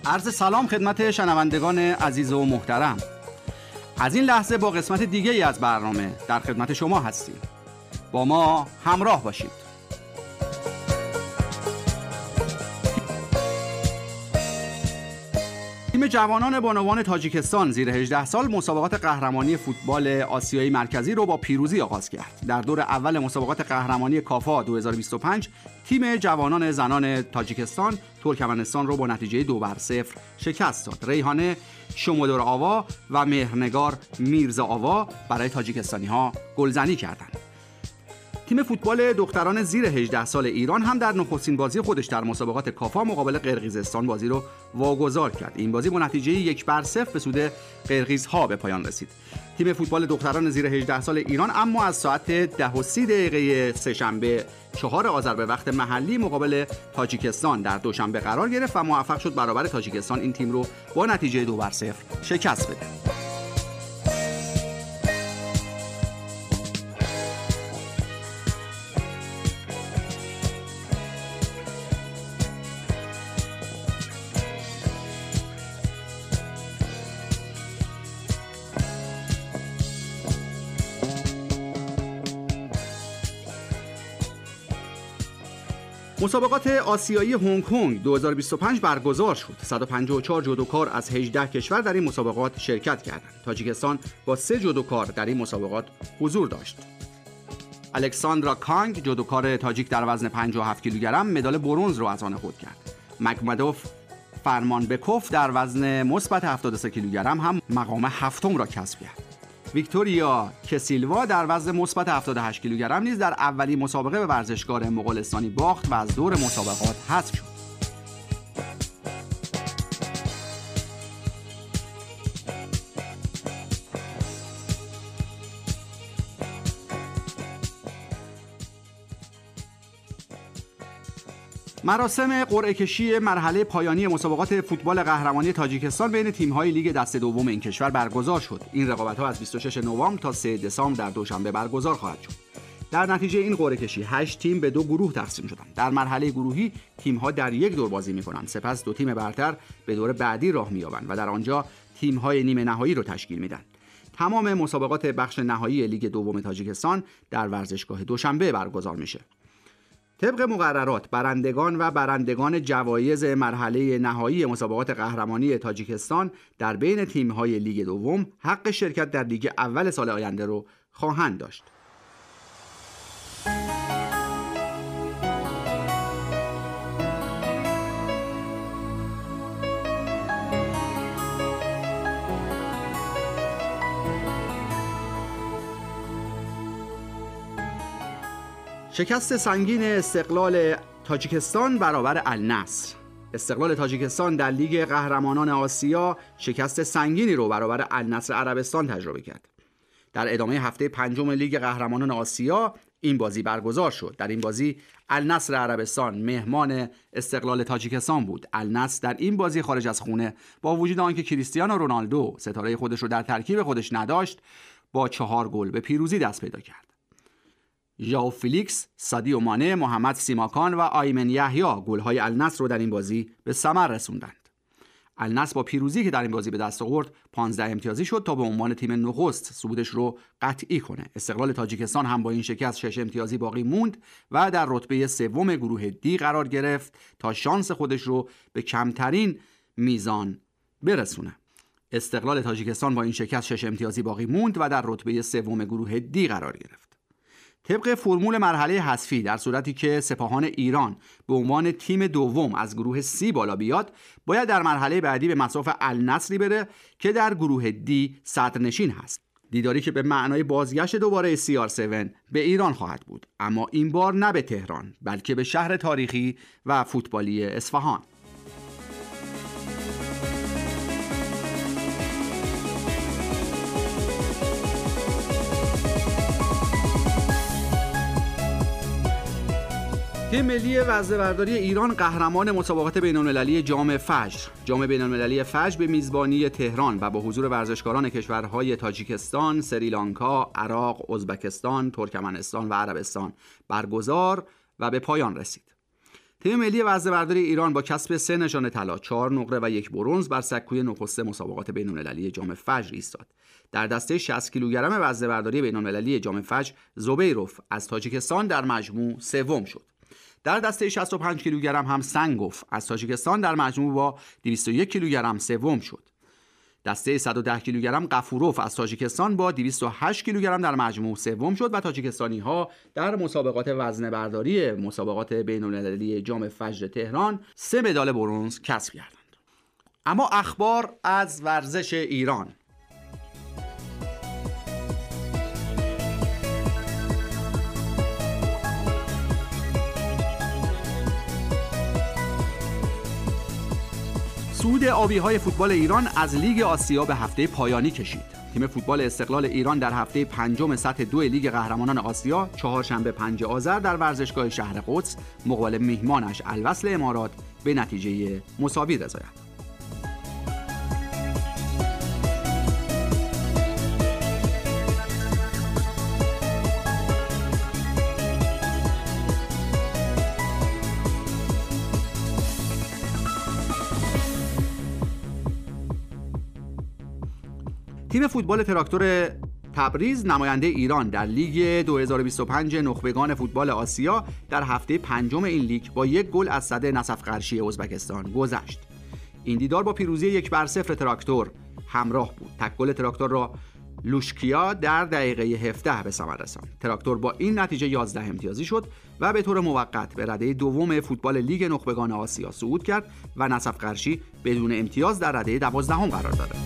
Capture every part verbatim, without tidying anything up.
عرض سلام خدمت شنوندگان عزیز و محترم. از این لحظه با قسمت دیگه ای از برنامه در خدمت شما هستیم. با ما همراه باشید. تیم جوانان بانوان تاجیکستان زیر هجده سال مسابقات قهرمانی فوتبال آسیایی مرکزی رو با پیروزی آغاز کرد. در دور اول مسابقات قهرمانی کافا دو هزار و بیست و پنج تیم جوانان زنان تاجیکستان ترکمنستان رو با نتیجه دو بر صفر شکست داد. ریحانه شمودور آوا و مهرنگار میرزا آوا برای تاجیکستانی ها گلزنی کردند. تیم فوتبال دختران زیر هجده سال ایران هم در نخستین بازی خودش در مسابقات کافا مقابل قرقیزستان بازی رو واگذار کرد. این بازی با نتیجه یک بر صفر به سود قرقیزها به پایان رسید. تیم فوتبال دختران زیر هجده سال ایران اما از ساعت ده و سی دقیقه سه‌شنبه چهار آذر به وقت محلی مقابل تاجیکستان در دوشنبه قرار گرفت و موفق شد برابر تاجیکستان این تیم رو با نتیجه دو بر صفر شکست بده. مسابقات آسیایی هنگ کنگ دو هزار و بیست و پنج برگزار شد. صد و پنجاه و چهار جودوکار از هجده کشور در این مسابقات شرکت کردند. تاجیکستان با سه جودوکار در این مسابقات حضور داشت. الکساندرا کانگ جودوکار تاجیک در وزن پنجاه و هفت کیلوگرم مدال برنز را از آن خود کرد. مکمدوف فرمانبکوف در وزن مثبت هفتاد و سه کیلوگرم هم مقام هفتم را کسب کرد. ویکتوریا کسیلوا در وزن مثبت هفتاد و هشت کیلوگرم نیز در اولین مسابقه به ورزشکار مغولستانی باخت و از دور مسابقات حذف شد. مراسم قرعه کشی مرحله پایانی مسابقات فوتبال قهرمانی تاجیکستان بین تیم‌های لیگ دسته دوم این کشور برگزار شد. این رقابت‌ها از بیست و ششم نوامبر تا سوم دسامبر در دوشنبه برگزار خواهد شد. در نتیجه این قرعه کشی هشت تیم به دو گروه تقسیم شدند. در مرحله گروهی تیم‌ها در یک دور بازی می‌کنند. سپس دو تیم برتر به دور بعدی راه می‌یابند و در آنجا تیم‌های نیمه نهایی را تشکیل میدن. تمام مسابقات بخش نهایی لیگ دوم تاجیکستان در ورزشگاه دوشنبه برگزار میشه. طبق مقررات برندگان و برندگان جوایز مرحله نهایی مسابقات قهرمانی تاجیکستان در بین تیم‌های لیگ دوم حق شرکت در لیگ اول سال آینده رو خواهند داشت. شکست سنگین استقلال تاجیکستان برابر النصر. استقلال تاجیکستان در لیگ قهرمانان آسیا شکست سنگینی رو برابر النصر عربستان تجربه کرد. در ادامه هفته پنجم لیگ قهرمانان آسیا این بازی برگزار شد. در این بازی النصر عربستان مهمان استقلال تاجیکستان بود. النصر در این بازی خارج از خونه با وجود آنکه کریستیانو رونالدو ستاره خودش رو در ترکیب خودش نداشت با چهار گل به پیروزی دست پیدا کرد. ژائو فیلیکس، سادیو مانه، محمد سیماکان و آیمن یحیی گل‌های النصر رو در این بازی به ثمر رسوندند. النصر با پیروزی که در این بازی به دست آورد پانزده امتیازی شد تا به عنوان تیم نخست صعودش رو قطعی کنه. استقلال تاجیکستان هم با این شکست شش امتیازی باقی موند و در رتبه سوم گروه دی قرار گرفت تا شانس خودش رو به کمترین میزان برسونه. استقلال تاجیکستان با این شکست شش امتیازی باقی موند و در رتبه سوم گروه دی قرار گرفت. طبق فرمول مرحله حذفی در صورتی که سپاهان ایران به عنوان تیم دوم از گروه سی بالا بیاد، باید در مرحله بعدی به مصاف النصری بره که در گروه دی صدرنشین هست. دیداری که به معنای بازگشت دوباره سی آر هفت به ایران خواهد بود، اما این بار نه به تهران بلکه به شهر تاریخی و فوتبالی اصفهان. تیم ملی وزنه‌برداری ایران قهرمان مسابقات بین‌المللی جام فجر. جام بین‌المللی فجر به میزبانی تهران و با حضور ورزشکاران کشورهای تاجیکستان، سریلانکا، عراق، ازبکستان، ترکمنستان و عربستان برگزار و به پایان رسید. تیم ملی وزنه‌برداری ایران با کسب سه نشان طلا، چهار نقره و یک برنز بر سکوی نخست مسابقات بین‌المللی جام فجر ایستاد. در دسته شصت کیلوگرم وزنه‌برداری بین‌المللی جام فجر، زبیروف از تاجیکستان در مجموع سوم شد. در دسته شصت و پنج کیلوگرم هم سنگوف از تاجیکستان در مجموع با دویست و یک کیلوگرم سوم شد. دسته صد و ده کیلوگرم قفوروف از تاجیکستان با دویست و هشت کیلوگرم در مجموع سوم شد و تاجیکستانی‌ها در مسابقات وزنه‌برداری مسابقات بین‌المللی جام فجر تهران سه مدال برنز کسب کردند. اما اخبار از ورزش ایران. صعود آبی‌های فوتبال ایران از لیگ آسیا به هفته پایانی کشید. تیم فوتبال استقلال ایران در هفته پنجم سطح دو لیگ قهرمانان آسیا چهارشنبه پنج آذر در ورزشگاه شهر قدس مقابل میهمانش الوصل امارات به نتیجه مساوی رضایت. تیم فوتبال تراکتور تبریز نماینده ایران در لیگ دو هزار و بیست و پنج نخبگان فوتبال آسیا در هفته پنجم این لیگ با یک گل از صد نسف قرشی ازبکستان گذشت. این دیدار با پیروزی یک بر صفر تراکتور همراه بود. تک گل تراکتور را لوشکیا در دقیقه هفده به ثمر رساند. تراکتور با این نتیجه یازده امتیازی شد و به طور موقت به رده دوم فوتبال لیگ نخبگان آسیا صعود کرد و نسف قرشی بدون امتیاز در رده دوازدهم قرار دارد.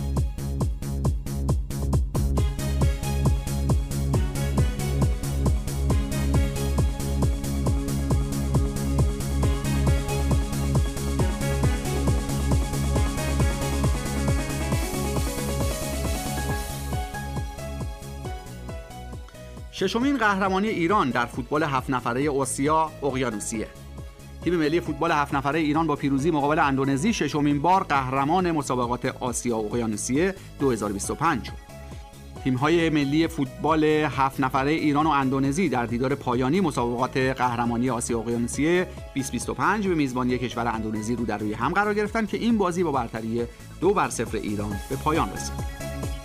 ششمین قهرمانی ایران در فوتبال هفت نفره آسیا اقیانوسیه. تیم ملی فوتبال هفت نفره ایران با پیروزی مقابل اندونزی ششمین بار قهرمان مسابقات آسیا اقیانوسیه دو هزار و بیست و پنج شد. تیم‌های ملی فوتبال هفت نفره ایران و اندونزی در دیدار پایانی مسابقات قهرمانی آسیا اقیانوسیه بیست بیست و پنج به میزبانی کشور اندونزی رو در روی هم قرار گرفتند که این بازی با برتری دو بر صفر ایران به پایان رسید.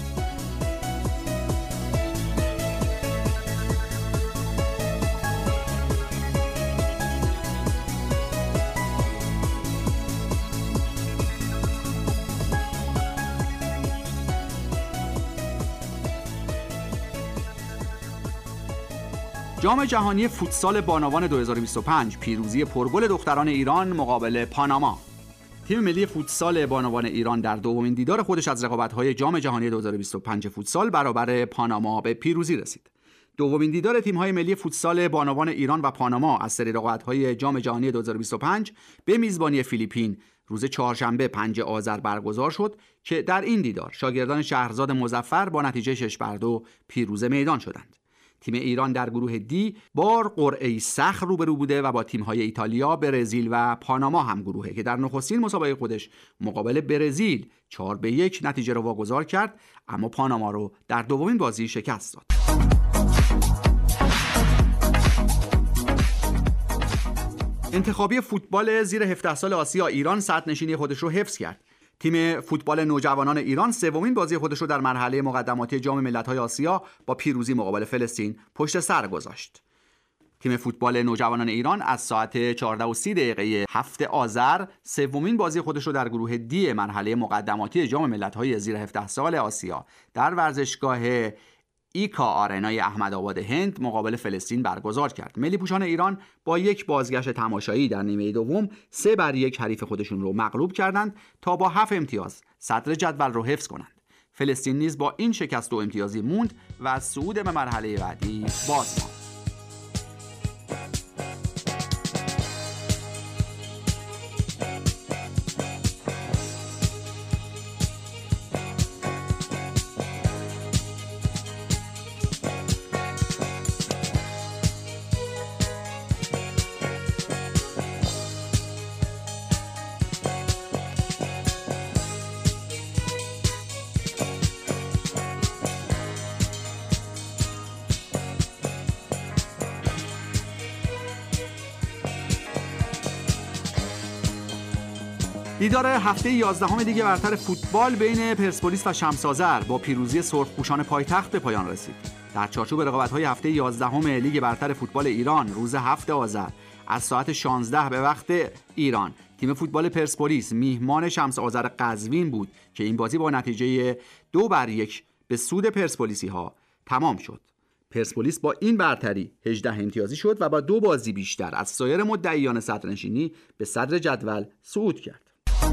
جام جهانی فوتسال بانوان دو هزار و بیست و پنج، پیروزی پرگل دختران ایران مقابل پاناما. تیم ملی فوتسال بانوان ایران در دومین دیدار خودش از رقابت‌های جام جهانی دو هزار و بیست و پنج فوتسال برابر پاناما به پیروزی رسید. دومین دیدار تیم‌های ملی فوتسال بانوان ایران و پاناما از سری رقابت‌های جام جهانی دو هزار و بیست و پنج به میزبانی فیلیپین روز چهارشنبه پنج آذر برگزار شد که در این دیدار شاگردان شهرزاد مظفر با نتیجه شش بر دو پیروز میدان شدند. تیم ایران در گروه دی با قرعه‌ای سخت روبرو بوده و با تیم‌های ایتالیا، برزیل و پاناما هم گروهه که در نخستین مسابقه خودش مقابل برزیل چهار به یک نتیجه رو واگذار کرد، اما پاناما رو در دومین بازی شکست داد. انتخابی فوتبال زیر هفده سال آسیا ایران صدرنشینی خودش رو حفظ کرد. تیم فوتبال نوجوانان ایران سومین بازی خودش رو در مرحله مقدماتی جام ملت‌های آسیا با پیروزی مقابل فلسطین پشت سر گذاشت. تیم فوتبال نوجوانان ایران از ساعت چهارده و سی دقیقه هفته آذر سومین بازی خودش رو در گروه دی مرحله مقدماتی جام ملت‌های زیر هفده سال آسیا در ورزشگاه ایکا آرنای احمدآباد هند مقابل فلسطین برگزار کرد. ملی پوشان ایران با یک بازگشت تماشایی در نیمه دوم سه بر یک حریف خودشون رو مغلوب کردند تا با هفت امتیاز صدر جدول رو حفظ کنند. فلسطین نیز با این شکست و امتیازی موند و از صعود به مرحله بعدی باز ماند. دیدار هفته یازدهم لیگ برتر فوتبال بین پرسپولیس و شمس آذر با پیروزی سرخپوشان پایتخت به پایان رسید. در چارچوب رقابت‌های هفته یازدهم لیگ برتر فوتبال ایران روز هفت آذر از ساعت شانزده به وقت ایران تیم فوتبال پرسپولیس میهمان شمس آذر قزوین بود که این بازی با نتیجه دو بر یک به سود پرسپولیسی ها تمام شد. پرسپولیس با این برتری هجده امتیازی شد و با دو بازی بیشتر از سایر مدعیان صدرنشینی به صدر جدول صعود کرد.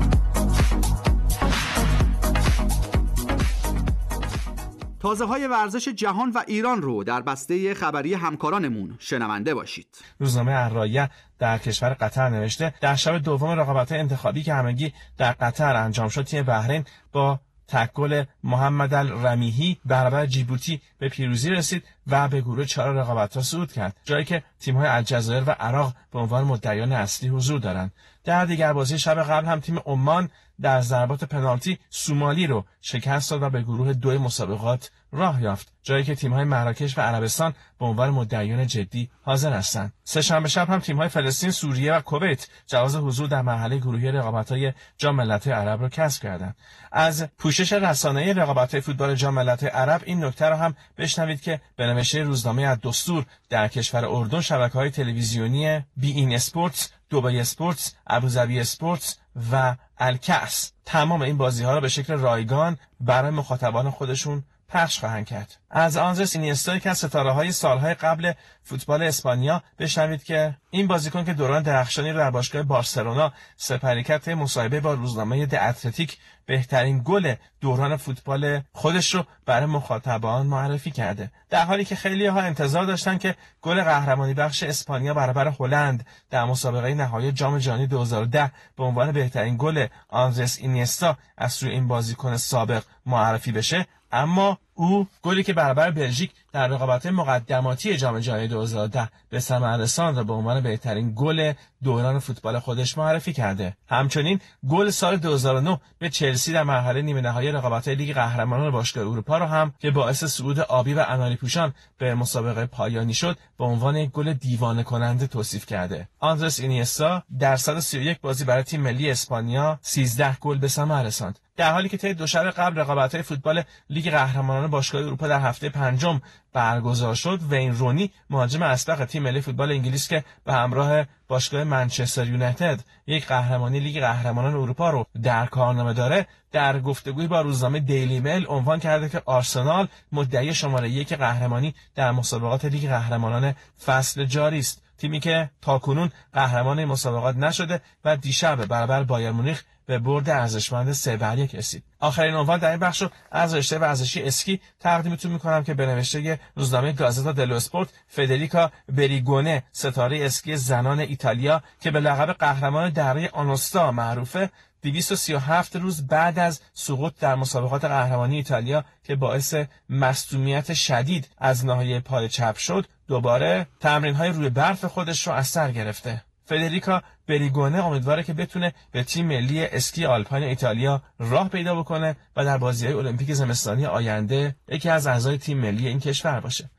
تازه های ورزش جهان و ایران رو در بسته خبری همکارانمون شنونده باشید. روزنامه الرایه در کشور قطر نوشته در شب دوم رقابت‌های انتخابی که همگی در قطر انجام شد، تیم بحرین با تک گل محمد الرمیحی برابر جیبوتی به پیروزی رسید و به گروه چهار رقابت‌ها صعود کرد، جایی که تیم‌های الجزایر و عراق به عنوان مدعیان اصلی حضور دارند. در دیگر بازی شب قبل هم تیم عمان در ضربات پنالتی سومالی رو شکست داد و به گروه دو مسابقات راه یافت، جایی که تیم‌های مراکش و عربستان به عنوان مدعیان جدی حاضر هستند. سه‌شنبه شب هم تیم‌های فلسطین، سوریه و کویت جواز حضور در مرحله گروهی رقابت‌های جام ملت‌های عرب را کسب کردند. از پوشش رسانه‌ای رقابت‌های فوتبال جام ملت‌های عرب این نکته را هم بشنوید که به نوشته روزنامه الدستور در کشور اردن شبکه‌های تلویزیونی بی این اسپورتس، دبی اسپورتس، ابوظبی اسپورتس و الکاس تمام این بازی‌ها را به شکل رایگان برای مخاطبان خودشون پخش خواهند کرد. از آندرس اینیستا که از ستاره‌های سالهای قبل فوتبال اسپانیا بشنوید که این بازیکن که دوران درخشانی رو در باشگاه بارسلونا سپری کرد، طی مصاحبه با روزنامه د اتلتیک بهترین گل دوران فوتبال خودش رو برای مخاطبان معرفی کرده، در حالی که خیلی‌ها انتظار داشتن که گل قهرمانی بخش اسپانیا برابر هلند در مسابقه نهایی جام جهانی دو هزار و ده به عنوان بهترین گل آندرس اینیستا از سوی این بازیکن سابق معرفی بشه. اما او گلی که برابر بلژیک در رقابت مقدماتی جام جهانی دو هزار و ده به ثمر رساند را به عنوان بهترین گل دوران فوتبال خودش معرفی کرده. همچنین گل سال دو هزار و نه به چلسی در مرحله نیمه نهایی رقابت‌های لیگ قهرمانان باشگاه اروپا را هم که باعث صعود آبی و اناری پوشان به مسابقه پایانی شد به عنوان یک گل دیوانه کننده توصیف کرده. آندرس اینیستا در صد و سی و یک بازی برای تیم ملی اسپانیا سیزده گل به ثمر رساند، در حالی که طی دو شب قبل رقابت‌های فوتبال لیگ قهرمانان باشگاه اروپا در هفته پنجم برگزار شد. وین رونی مهاجم اسبق تیم ملی فوتبال انگلیس که به همراه باشگاه منچستر یونایتد یک قهرمانی لیگ قهرمانان اروپا رو در کارنامه داره، در گفتگوی با روزنامه دیلی میل عنوان کرده که آرسنال مدعی شماره یک قهرمانی در مسابقات لیگ قهرمانان فصل جاری است، تیمی که تاکنون قهرمان این مسابقات نشده و دیشب برابر بایر مونیخ به برد ارزشمند سه بر یک رسید. آخرین عنوان در این بخش رو از رشته ورزشی اسکی تقدیمتون میکنم که به نوشته روزنامه گازتا دلو اسپورت فدریکا بریگونه، ستاره اسکی زنان ایتالیا که به لقب قهرمان دره آنوستا معروفه، دویست و سی و هفت روز بعد از سقوط در مسابقات قهرمانی ایتالیا که باعث مصدومیت شدید از ناحیه پای چپ شد، دوباره تمرین‌های روی برف خودش رو از سر گرفته. فدریکا بریگونه امیدواره که بتونه به تیم ملی اسکی آلپاین ایتالیا راه پیدا بکنه و در بازی‌های المپیک زمستانی آینده یکی از اعضای تیم ملی این کشور باشه.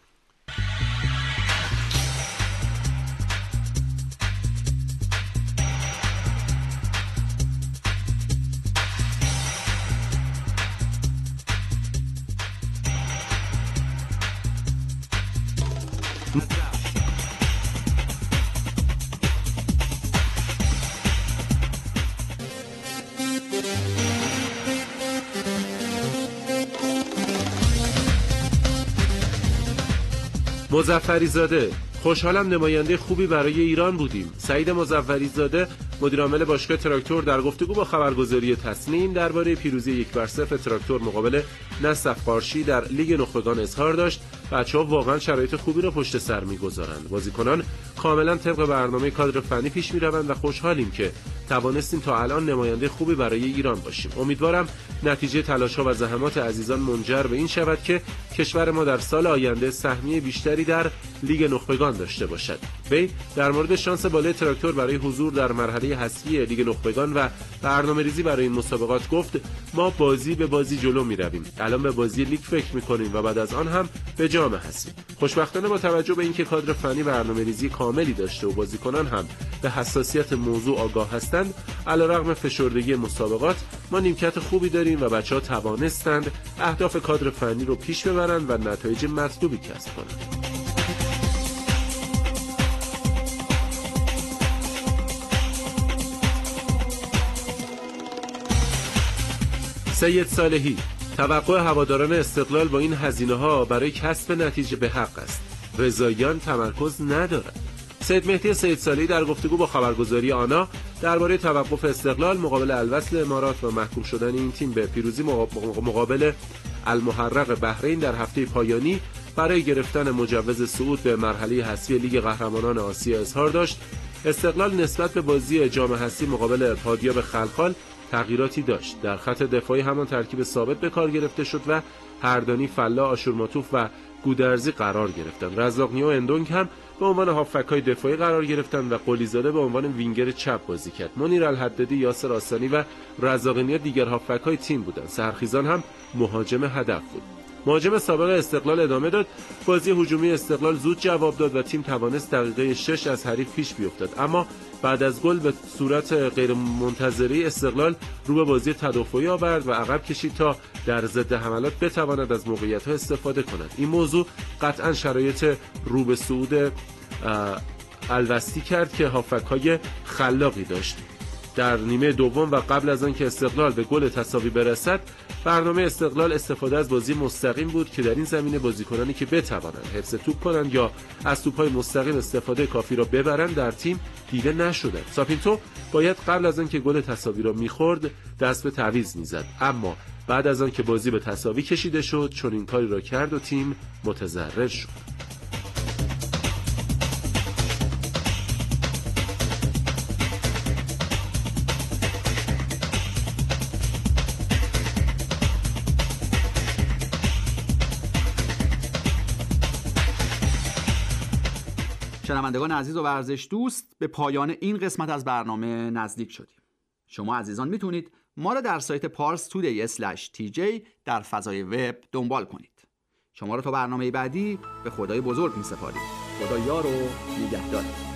مظفری‌زاده: خوشحالم نماینده خوبی برای ایران بودیم. سعید مظفری‌زاده مدیرعامل باشگاه تراکتور در گفتگو با خبرگزاری تسنیم درباره پیروزی یک بر صفر تراکتور مقابل نصف قارشی در لیگ نخبگان اظهار داشت بچه‌ها واقعا شرایط خوبی را پشت سر می‌گذارند. بازیکنان کاملا طبق برنامه کادر فنی پیش می‌روند و خوشحالیم که توانستیم تا الان نماینده خوبی برای ایران باشیم. امیدوارم نتیجه تلاش‌ها و زحمات عزیزان منجر به این شود که کشور ما در سال آینده سهمیه بیشتری در لیگ نخبگان داشته باشد. وی در مورد شانس بالای تراکتور برای حضور در مرحله حذفی لیگ نخبگان و برنامه‌ریزی برای این مسابقات گفت: ما بازی به بازی جلو می‌رویم. الان به بازی لیگ فکر می‌کنیم و بعد از آن هم به جام حذفی. خوشبختانه با توجه به اینکه کادر فنی برنامه‌ریزی کامل کاملی داشته و بازیکنان هم به حساسیت موضوع آگاه هستند، علیرغم فشردگی مسابقات ما نیمکت خوبی داریم و بچه‌ها توانستند اهداف کادر فنی رو پیش ببرند و نتایج مطلوبی کسب کنند. سید صالحی: توقع هواداران استقلال با این هزینه‌ها برای کسب نتیجه به حق است. رضاییان تمرکز ندارد. سید مهدی سید صالحی در گفتگو با خبرگزاری آنا درباره توقف استقلال مقابل الوصل امارات و محکوم شدن این تیم به پیروزی مقابل المحرق بحرین در هفته پایانی برای گرفتن مجوز صعود به مرحله حذفی لیگ قهرمانان آسیا اظهار داشت: استقلال نسبت به بازی جام حذفی مقابل پادیاب خلخال تغییراتی داشت. در خط دفاعی همان ترکیب ثابت به کار گرفته شد و هردانی، فلا، آشورماتوف و گودرزی قرار گرفتند. رزاق‌نیا و اندونگ هم به عنوان هافبک‌های دفاعی قرار گرفتند و قلیزاده به عنوان وینگر چپ بازی کرد. منیر الحدادی، یاسر آستانی و رزاق‌نیا دیگر هافبک‌های تیم بودند. سحرخیزان هم مهاجم هدف بود. مهاجم سابق استقلال ادامه داد: بازی هجومی استقلال زود جواب داد و تیم توانست دقیقه شش از حریف پیش بیفتد، اما بعد از گل به صورت غیر منتظره استقلال رو به بازی تدافعی آورد و عقب کشید تا در ضد حملات بتواند از موقعیت‌ها استفاده کند. این موضوع قطعاً شرایط رو به صعود الوستی کرد که هافبک‌های خلاقی داشت. در نیمه دوم و قبل از آن که استقلال به گل تساوی برسد، برنامه استقلال استفاده از بازی مستقیم بود که در این زمینه بازیکنانی که بتوانند حفظ توپ کنند یا از توپ‌های مستقیم استفاده کافی را ببرند در تیم دیده نشدند. ساپینتو باید قبل از آن که گل تساوی را می‌خورد دست به تعویض می‌زد، اما بعد از آن که بازی به تساوی کشیده شد چون این کاری را کرد و تیم متضرر شد. شنوندگان عزیز و ورزش دوست، به پایان این قسمت از برنامه نزدیک شدیم. شما عزیزان میتونید ما را در سایت پارس تودی اسلش تی جی در فضای وب دنبال کنید. شما را تا برنامه بعدی به خدای بزرگ میسپاریم. خدا یار و نگهدار.